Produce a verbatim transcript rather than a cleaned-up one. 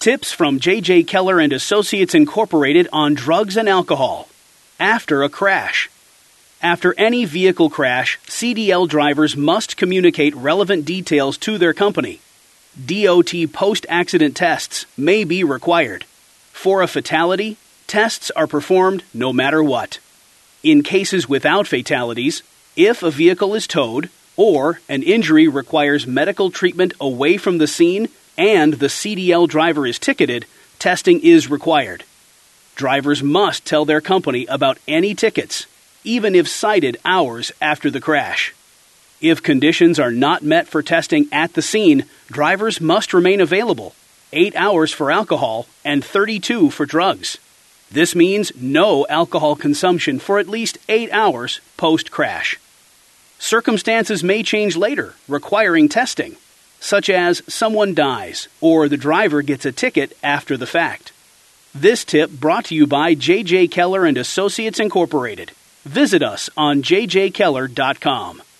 Tips from J J. Keller and Associates Incorporated on drugs and alcohol. After a crash. After any vehicle crash, C D L drivers must communicate relevant details to their company. D O T post-accident tests may be required. For a fatality, tests are performed no matter what. In cases without fatalities, if a vehicle is towed or an injury requires medical treatment away from the scene and the C D L driver is ticketed, testing is required. Drivers must tell their company about any tickets, even if cited hours after the crash. If conditions are not met for testing at the scene, drivers must remain available, eight hours for alcohol and thirty-two for drugs. This means no alcohol consumption for at least eight hours post-crash. Circumstances may change later, requiring testing, such as someone dies or the driver gets a ticket after the fact. This tip brought to you by J J. Keller and Associates Incorporated. Visit us on j j keller dot com.